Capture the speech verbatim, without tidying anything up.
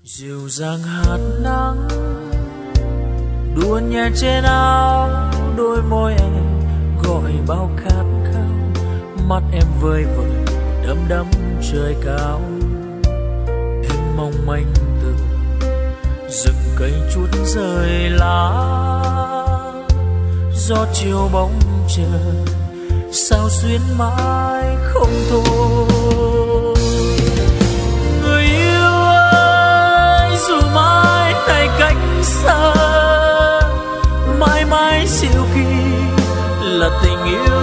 dịu dàng hạt nắng đua nhẹ trên áo, đôi môi em gọi bao khát khao, mắt em vơi vợi đắm đắm trời cao. Em mong manh từ rừng cây chút rơi lá, gió chiều bóng trời sao xuyến mãi không thôi. Người yêu ơi, dù mãi này cách xa, mãi mãi siêu kỳ là tình yêu